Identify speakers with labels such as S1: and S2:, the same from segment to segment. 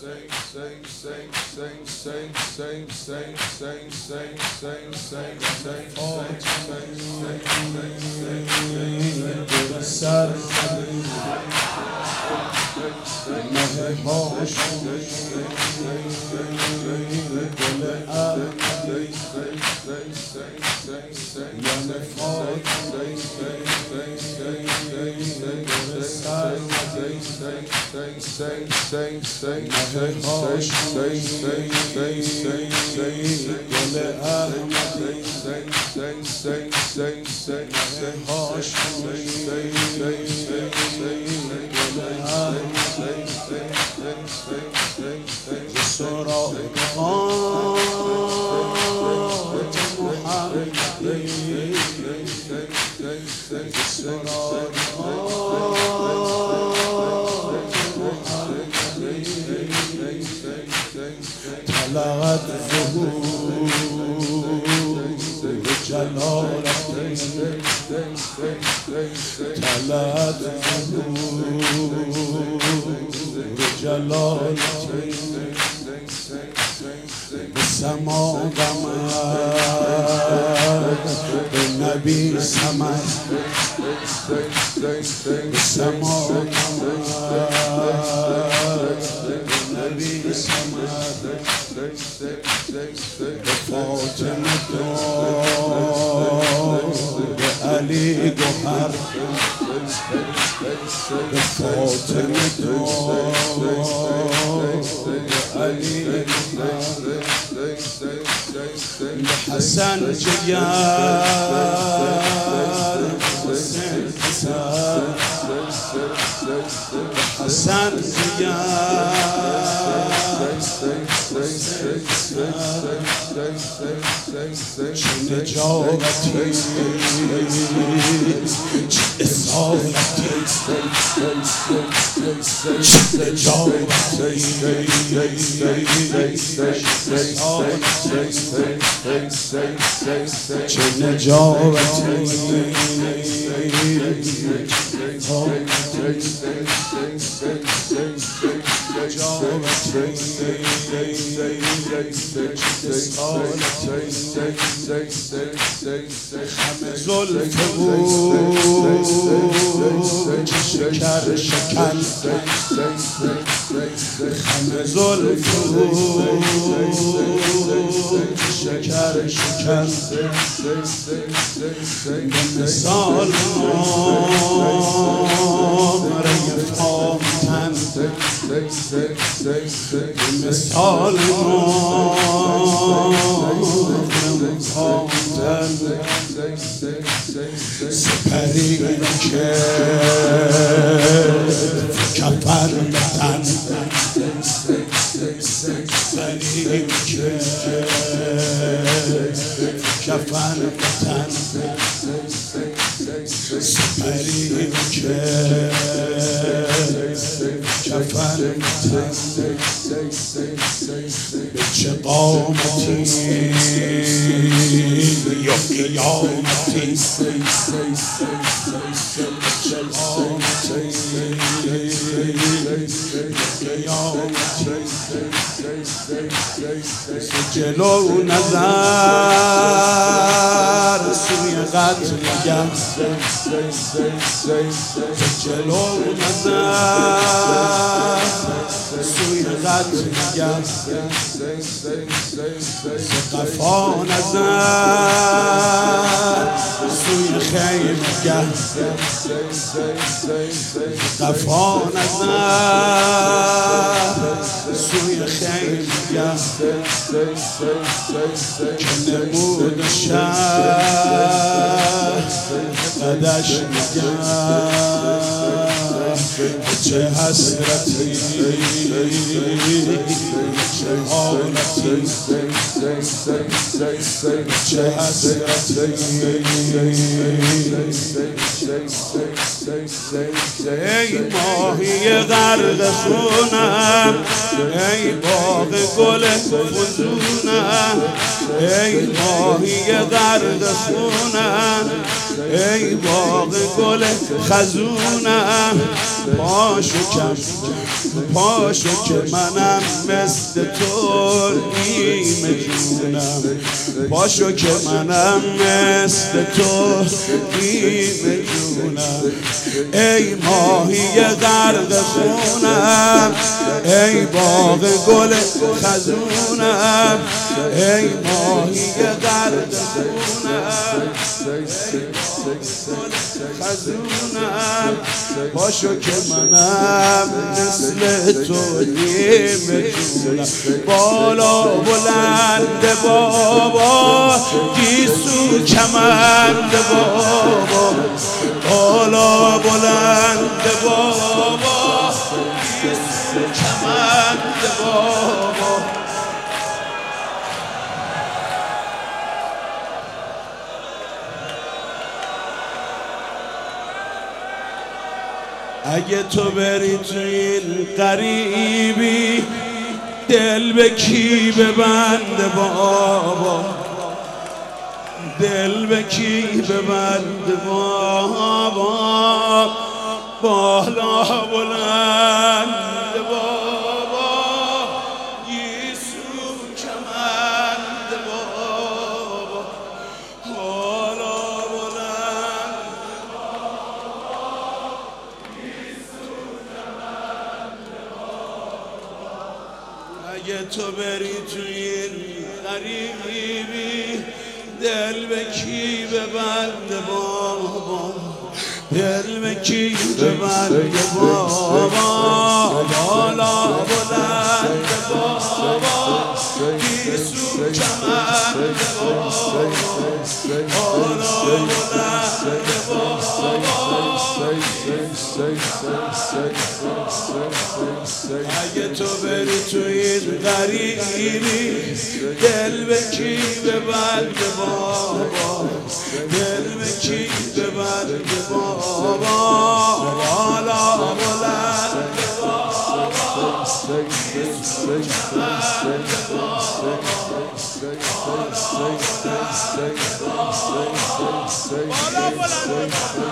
S1: طلعت ظهور جلالتي طلعت ظهور جلالتي بالسما قمر بالنبي سمر بالسما قمر بالنبي سمر بفاطمة بعلي جوهر بفاطمة بعلي جوهر بحسن جيار حسين حسن بحسن جيار نجاوتي إصالتي شکر شکن زلف شکر شکن مثال نامره فامتن مثال نامره فامتن سپری که کفر بتن سپری که کفر بتن سپری که کفر بتن به چه قامتی یا قیامتی جلو نظر سوی قتلگه جلو نظر سوی قتلگه قفا نظر سوی خیمگه قفا نظر سوی خیمگه که نمود شهر قدش نگه چه حسرتی چه حالتی چه حسرتی ای ماهی غرق خونم ای باغ گل فزونم ای ماهی غرق خونم ای باغ گل خزونم پاشو که منم مثل تو نیمه جونم پاشو که منم مثل تو نیمه جونم ای ماهی غرق خونم ای باغ گل خزونم ای ماهی غرق خزونم پاشو که منم مثل تو نیمه جونم بالا بلند بابا گیسو کمند بابا بالا بلند بابا گیسو کمند بابا اگه تو بری تو این غریبی دل به کی ببند بابا دل به کی ببند بابا بالا بلند بابا یسوع کمند بابا بالا بلند اگه تو بری تو این غریبی دل به کی ببند بابا دل به کی ببند بابا بالا بلند بابا یسوع کمند بابا بالا بلند بابا اگه تو بری تو این غریبی دل به کی ببند بابا دل به کی ببند بابا بالا بلند بابا یسوع کمند بابا بالا بلند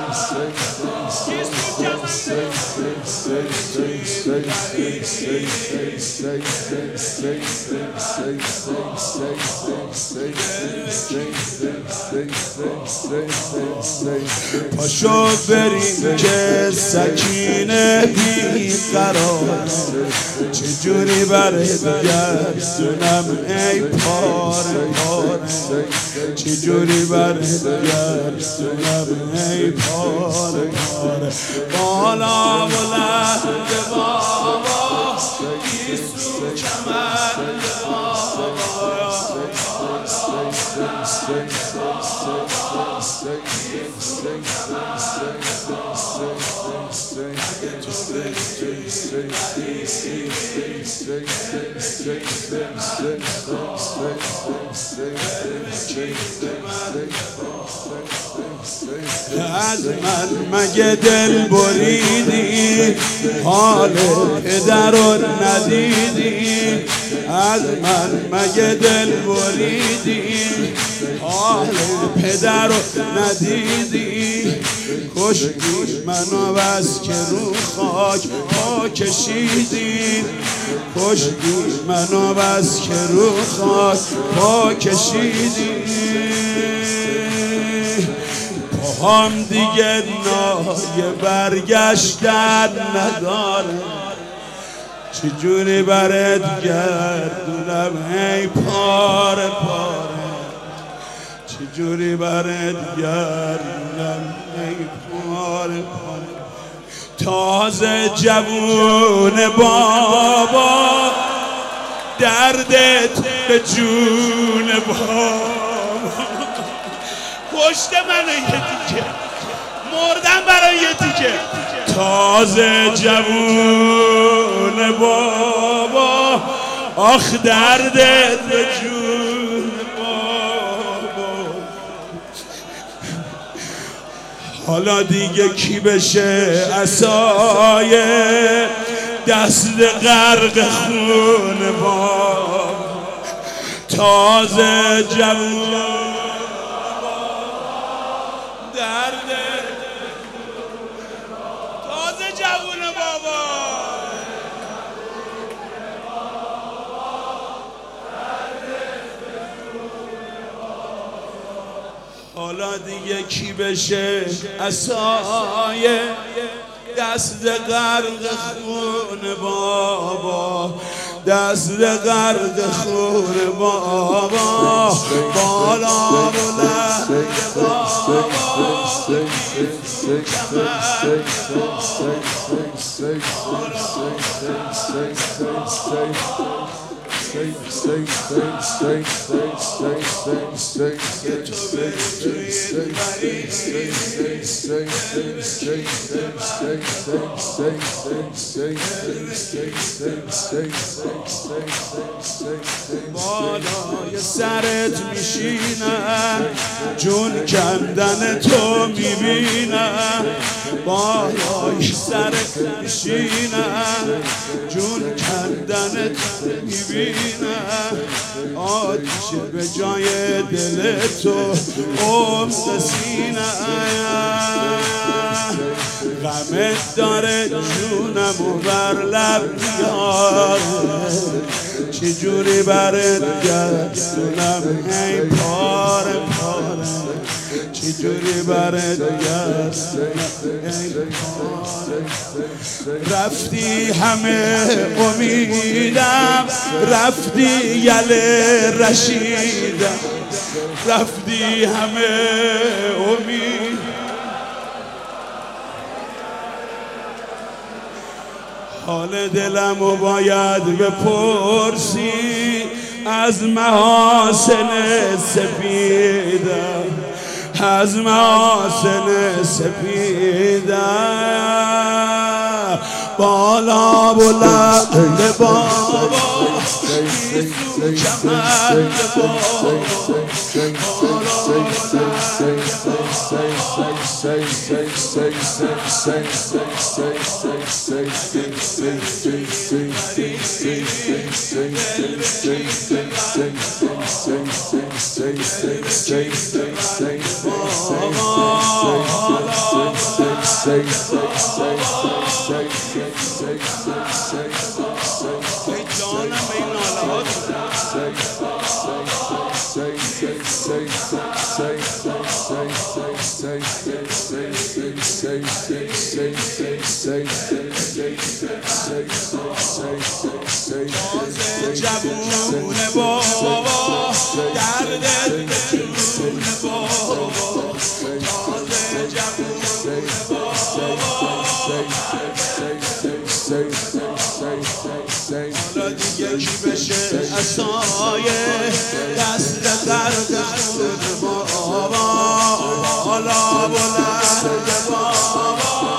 S1: پاشو بریم که سکینه بی قرار چجوری برات گردونم ای پاره پاره چجوری برات گردونم ای پاره پاره بالا بلند بابا یسوع کمند بابا از من مگه دل بریدی حال پدر رو ندیدی از من مگه دل بریدی حال پدر رو ندیدی کشتی منو بس که رو خاک پا کشیدی کشتی منو بس که رو خاک پا کشیدی پاهم دیگه نای برگشتن نداره چجوری برات گردونم ای پاره پاره چجوری برات گردونم ای پاره پاره تازه جوون بابا دردت به جون بابا کشت منو یه دیگه مردم برای یه دیگه تازه جوون بابا آخ دردت به جون بابا حالا دیگه کی بشه عصای دست غرق خون بابا تازه جوون بابا. حالا دیگه کی بشه عصای دست غرق خون بابا، دست غرق خون بابا، بالا بلند بابا، بالای سرت میشینم، جون کندن تو میبینم، بالای سرت میشینم، جون کندن تو میبینم، آتیش به جای دل تو عمق سینم، غمت داره جونمو بر لب بیاره، چجوری برات گردونم ای پاره پاره، چجوری برات گردونم ای پاره. رفتی همه امیدم، رفتی یله رشیدم، رفتی همه امید. حال دلمو باید بپرسی از محاسن سپیدم، از محاسن سپیدم، بالا بلند بابا، میزو کمند بابا، جوونه بابا، دردت بدون بابا، تازه جوونه بابا، حالا دیگه کی بشه عصای دست غرق خون بابا، حالا بلند بابا،